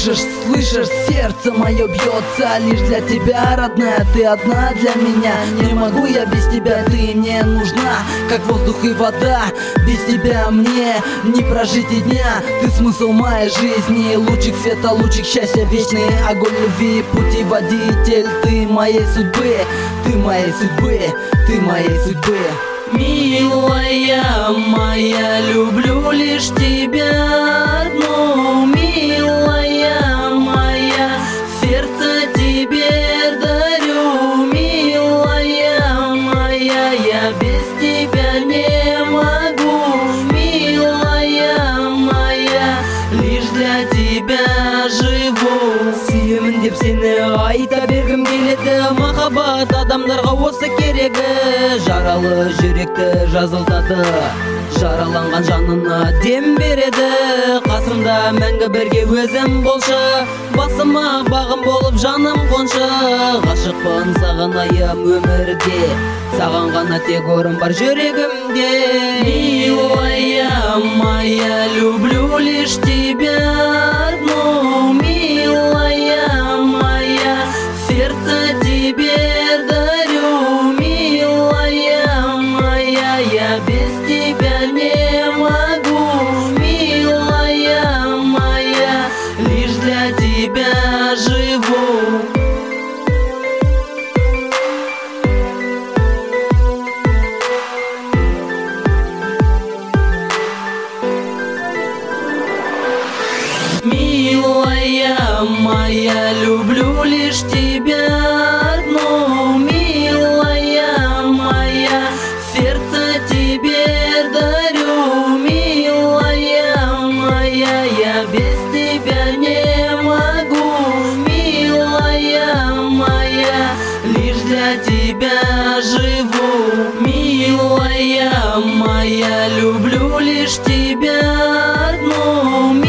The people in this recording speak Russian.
слышишь, сердце мое бьется лишь для тебя, родная, ты одна для меня. Не могу я без тебя, ты мне нужна, как воздух и вода. Без тебя мне не прожить и дня. Ты смысл моей жизни, лучик света, лучик счастья, вечный огонь любви, путеводитель. Ты моей судьбы, ты моей судьбы, ты моей судьбы. Милая моя, люблю лишь тебя одну. Милая моя, сердце тебе дарю. Милая моя, я без тебя не могу. Милая моя, лишь для тебя живу. Сүйемін деп сені айта бергім келеді. Махаббат адамдарға осы керегі. Жаралы жүректі жазылтады, жараланған жанына дем береді. Қасымда мәңгі бірге өзім болшы, басыма бағым болып жаным қоншы. Ғашықпын сағынайым өмірде, саған ғана тек орын бар жүрегімде. Милая моя, люблю лишь тебя одну. Милая моя, сердце тебе дарю. Милая моя, я без тебя не могу. Милая моя, лишь для тебя живу. Милая моя, люблю лишь тебя одну. Милая моя, сердце тебе дарю. Милая моя, я без тебя не могу. Милая моя, лишь для тебя живу. Милая моя, люблю лишь тебя одну.